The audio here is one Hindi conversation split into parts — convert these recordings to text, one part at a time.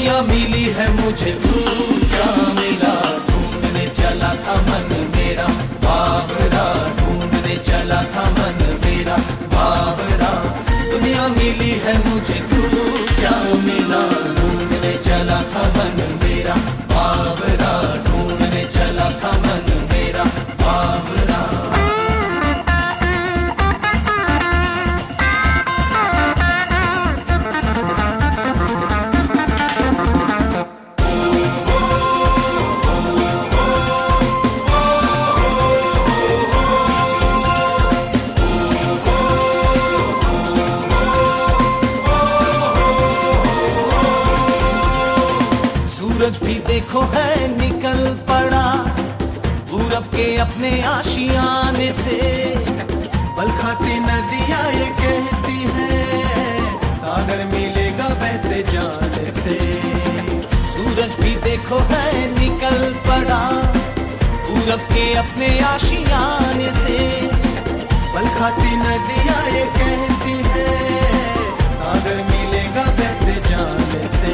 दुनिया मिली है मुझे, तू क्या मिला। ढूंढने चला था मन मेरा बाबरा, ढूंढने चला था मन मेरा बाबरा। दुनिया मिली है मुझे, तू क्या मिला। ढूंढने चला था मन मेरा बाबरा, ढूंढने चला था मन मेरा बाबरा। सूरज भी देखो है निकल पड़ा पूरब के अपने आशियाने से। पल खाती नदियाँ ये कहती है, सागर मिलेगा बहते जाने से। सूरज भी देखो है निकल पड़ा पूरब के अपने आशियाने से। पल खाती नदियाँ ये कहती है, सागर मिलेगा बहते जाने से।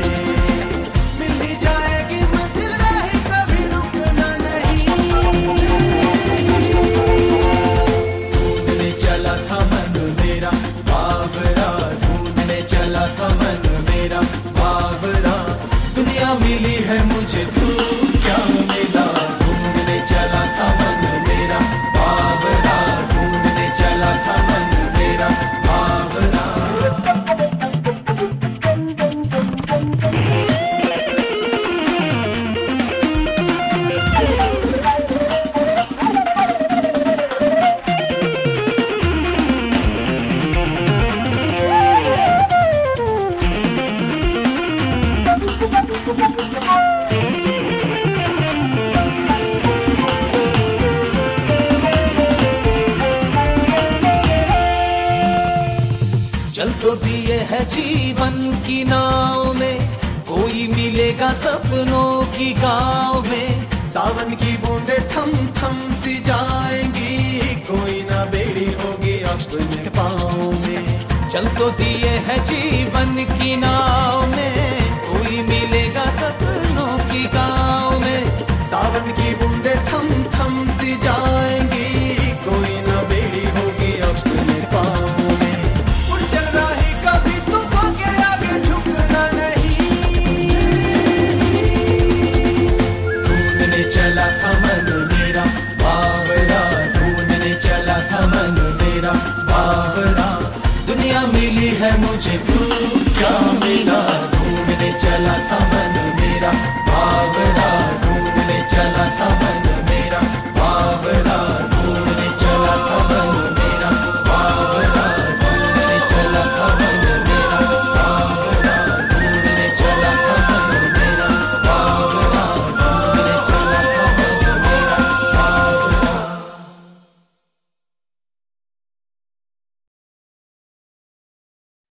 मिली है मुझे, तू क्या मिला। ढूंढने चला था मन मेरा बाबरा, ढूंढने चला था मन मेरा बाबरा। चल तो दिए है जीवन की नाव में, कोई मिलेगा सपनों की गाँव में। सावन की बूंदे थम थम सी जाएंगी, कोई ना बेड़ी होगी अपने पाँव में। चल तो दिए है जीवन की नाव में, कोई मिलेगा सपनों की गाँव में। सावन की बूंदे थम थम सी जाएंगी, कोई ना बेड़ी होगी अपने पाँव में। उड़ चल रही कभी तूफान के आगे झुकना नहीं। ढूंढने चला था मन मेरा बाबरा, ढूंढने चला था मन मेरा बाबरा। दुनिया मिली है मुझे, तू क्या मिला। ढूंढने चला था